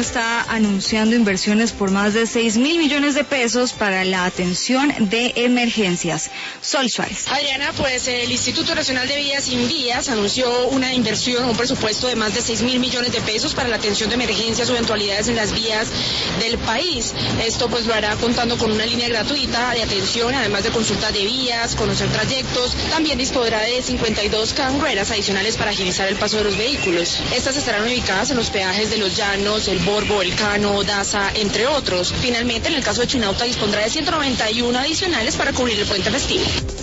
está anunciando inversiones por más de 6.000 millones de pesos para la atención de emergencias. Sol Suárez. Adriana, pues el Instituto Nacional de Vías Invías anunció una inversión, un presupuesto de más de 6.000 millones de pesos para la atención de emergencias o eventualidades en las vías del país. Esto pues lo hará contando con una línea gratuita de atención, además de consultas de vías, conocer trayectos. También dispondrá de 52 carreras adicionales para agilizar el paso de los vehículos. Estas estarán ubicadas en los peajes de Los Llanos, El Borbo, El Cano, Daza, entre otros. Finalmente, en el caso de Chinauta, dispondrá de 191 adicionales para cubrir el puente festivo.